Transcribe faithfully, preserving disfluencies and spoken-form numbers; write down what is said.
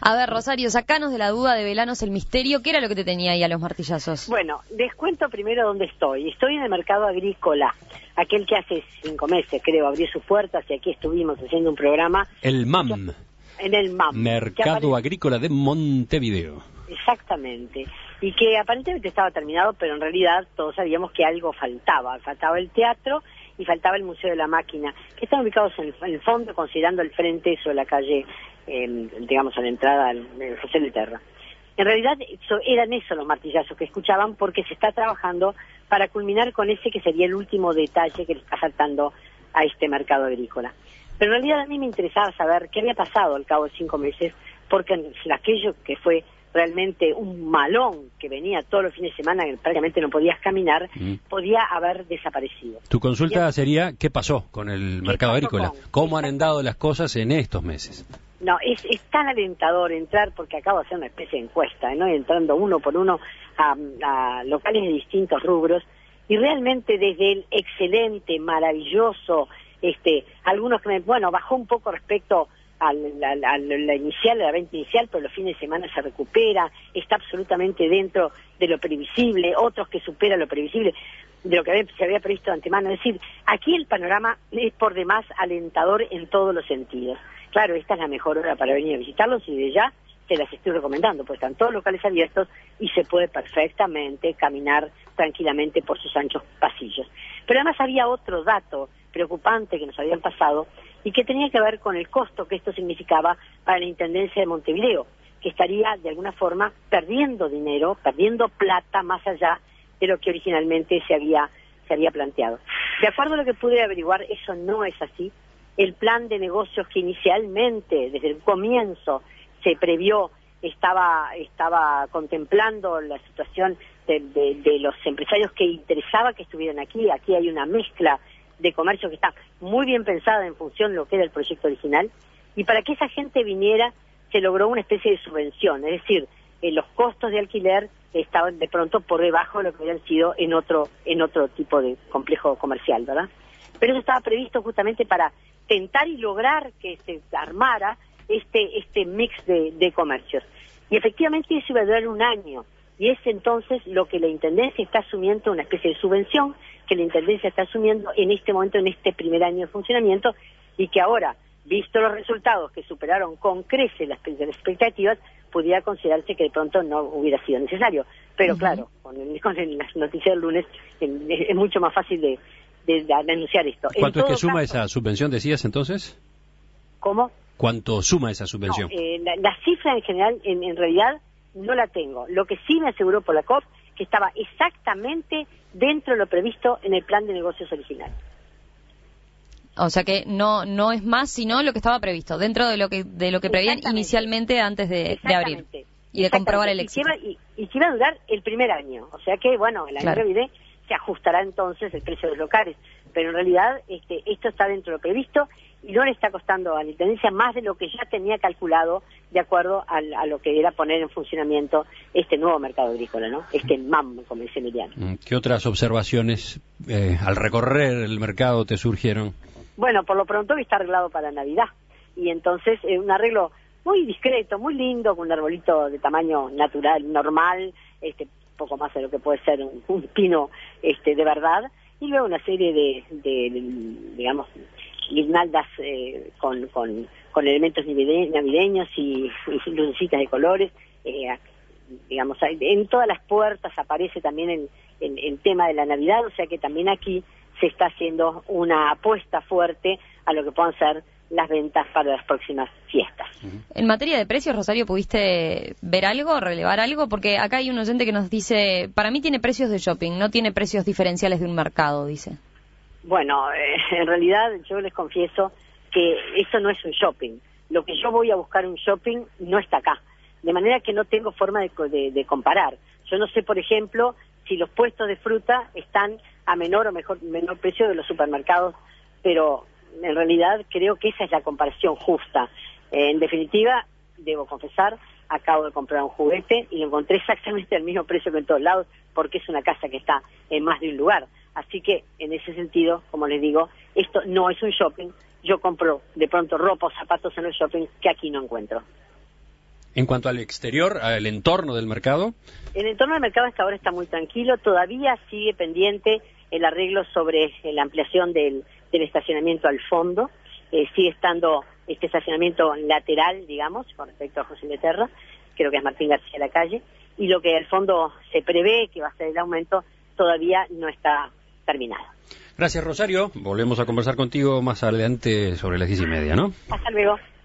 A ver, Rosario, sacanos de la duda, develanos el misterio. ¿Qué era lo que te tenía ahí a los martillazos? Bueno, les cuento primero dónde estoy. Estoy en el mercado agrícola, aquel que hace cinco meses, creo, abrió sus puertas y aquí estuvimos haciendo un programa. El M A M. En el M A M. Mercado Agrícola de Montevideo. Exactamente. Y que aparentemente estaba terminado, pero en realidad todos sabíamos que algo faltaba. Faltaba el teatro y faltaba el Museo de la Máquina, que están ubicados en, en el fondo, considerando el frente sobre la calle, eh, digamos, a la entrada de José de Terra. En realidad eso, eran esos los martillazos que escuchaban, porque se está trabajando para culminar con ese que sería el último detalle que le está faltando a este mercado agrícola. Pero en realidad a mí me interesaba saber qué había pasado al cabo de cinco meses, porque aquello que fue realmente un malón que venía todos los fines de semana, que prácticamente no podías caminar, mm. podía haber desaparecido. Tu consulta sería, ¿qué pasó con el mercado agrícola? Con? ¿Cómo han andado las cosas en estos meses? No, es, es tan alentador entrar, porque acabo de hacer una especie de encuesta, ¿no? Entrando uno por uno a, a locales de distintos rubros, y realmente desde el excelente, maravilloso, este, algunos que me, bueno, bajó un poco respecto a la, a, a la inicial, a la venta inicial, pero los fines de semana se recupera, está absolutamente dentro de lo previsible, otros que supera lo previsible, de lo que había, se había previsto de antemano. Es decir, aquí el panorama es por demás alentador en todos los sentidos. Claro, esta es la mejor hora para venir a visitarlos y de ya te las estoy recomendando, pues están todos los locales abiertos y se puede perfectamente caminar tranquilamente por sus anchos pasillos. Pero además había otro dato preocupante que nos habían pasado y que tenía que ver con el costo que esto significaba para la Intendencia de Montevideo, que estaría de alguna forma perdiendo dinero, perdiendo plata más allá de lo que originalmente se había, se había planteado. De acuerdo a lo que pude averiguar, eso no es así. El plan de negocios que inicialmente, desde el comienzo, se previó, estaba, estaba contemplando la situación de, de, de los empresarios que interesaba que estuvieran aquí. Aquí hay una mezcla de comercio que está muy bien pensada en función de lo que era el proyecto original, y para que esa gente viniera se logró una especie de subvención, es decir, eh, los costos de alquiler estaban de pronto por debajo de lo que habían sido en otro en otro tipo de complejo comercial, ¿verdad? Pero eso estaba previsto justamente para tentar y lograr que se armara este este mix de, de comercios. Y efectivamente eso iba a durar un año, y es entonces lo que la Intendencia está asumiendo, una especie de subvención que la Intendencia está asumiendo en este momento, en este primer año de funcionamiento, y que ahora, visto los resultados que superaron con creces las, las expectativas, pudiera considerarse que de pronto no hubiera sido necesario. Pero uh-huh. claro, con, el, con el, las noticias del lunes es, es mucho más fácil de, de, de anunciar esto. ¿Cuánto es que suma caso, esa subvención, decías entonces? ¿Cómo? ¿Cuánto suma esa subvención? No, eh, la, la cifra en general, en, en realidad, no la tengo. Lo que sí me aseguró Polakov, que estaba exactamente dentro de lo previsto en el plan de negocios original. O sea que no no es más sino lo que estaba previsto, dentro de lo que de lo que prevían inicialmente antes de, de abrir y de comprobar el éxito. Y, y, y que iba a durar el primer año, o sea que, bueno, el año claro. que viene se ajustará entonces el precio de los locales, pero en realidad este, esto está dentro de lo previsto y no le está costando a la Intendencia más de lo que ya tenía calculado de acuerdo a, a lo que era poner en funcionamiento este nuevo mercado agrícola, ¿no? Este M A M, como dice Emiliano. ¿Qué otras observaciones eh, al recorrer el mercado te surgieron? Bueno, por lo pronto está arreglado para Navidad, y entonces eh, un arreglo muy discreto, muy lindo, con un arbolito de tamaño natural, normal, este poco más de lo que puede ser un, un pino este de verdad, y luego una serie de, de, de digamos, guirnaldas eh, con, con, con elementos navideños y, y lucecitas de colores, eh, digamos, en todas las puertas aparece también el, el, el tema de la Navidad, o sea que también aquí se está haciendo una apuesta fuerte a lo que puedan ser las ventas para las próximas fiestas. En materia de precios, Rosario, ¿pudiste ver algo, relevar algo? Porque acá hay un oyente que nos dice, para mí tiene precios de shopping, no tiene precios diferenciales de un mercado, dice. Bueno, eh, en realidad yo les confieso que eso no es un shopping. Lo que yo voy a buscar un shopping no está acá, de manera que no tengo forma de, de, de comparar. Yo no sé, por ejemplo, si los puestos de fruta están a menor o mejor menor precio de los supermercados, pero en realidad creo que esa es la comparación justa. Eh, en definitiva, debo confesar, acabo de comprar un juguete y lo encontré exactamente al mismo precio que en todos lados, porque es una casa que está en más de un lugar. Así que, en ese sentido, como les digo, esto no es un shopping. Yo compro de pronto ropa o zapatos en el shopping que aquí no encuentro. En cuanto al exterior, al entorno del mercado. El entorno del mercado hasta ahora está muy tranquilo, todavía sigue pendiente el arreglo sobre la ampliación del, del estacionamiento al fondo, eh, sigue estando este estacionamiento lateral, digamos, con respecto a José Leterra, creo que es Martín García la calle, y lo que al fondo se prevé que va a ser el aumento todavía no está terminado. Gracias, Rosario. Volvemos a conversar contigo más adelante sobre las diez y media, ¿no? Hasta luego.